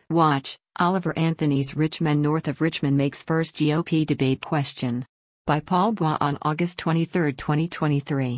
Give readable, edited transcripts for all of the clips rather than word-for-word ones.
Watch, Oliver Anthony's Rich Men North of Richmond makes first GOP debate question. By Paul Bois on August 23, 2023.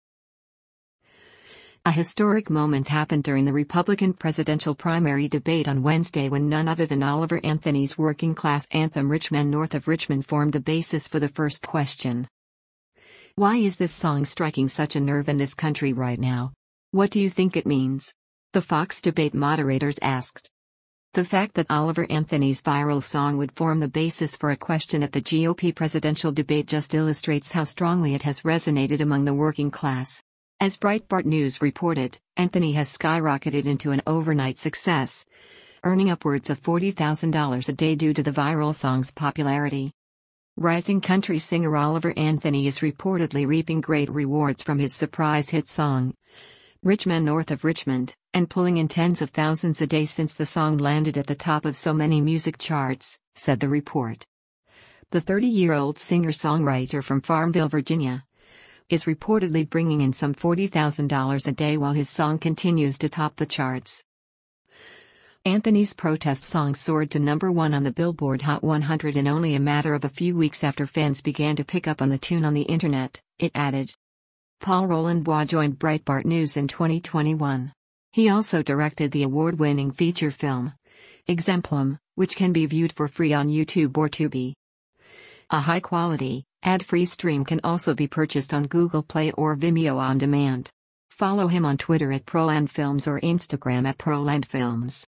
A historic moment happened during the Republican presidential primary debate on Wednesday when none other than Oliver Anthony's working-class anthem Rich Men North of Richmond formed the basis for the first question. Why is this song striking such a nerve in this country right now? What do you think it means? The Fox debate moderators asked. The fact that Oliver Anthony's viral song would form the basis for a question at the GOP presidential debate just illustrates how strongly it has resonated among the working class. As Breitbart News reported, Anthony has skyrocketed into an overnight success, earning upwards of $40,000 a day due to the viral song's popularity. Rising country singer Oliver Anthony is reportedly reaping great rewards from his surprise hit song, Rich Men North of Richmond, and pulling in tens of thousands a day since the song landed at the top of so many music charts, said the report. The 30-year-old singer-songwriter from Farmville, Virginia, is reportedly bringing in some $40,000 a day while his song continues to top the charts. Anthony's protest song soared to number 1 on the Billboard Hot 100 in only a matter of a few weeks after fans began to pick up on the tune on the internet, it added. Paul Roland Bois joined Breitbart News in 2021. He also directed the award-winning feature film, Exemplum, which can be viewed for free on YouTube or Tubi. A high-quality, ad-free stream can also be purchased on Google Play or Vimeo on demand. Follow him on Twitter at ProlandFilms or Instagram at ProlandFilms.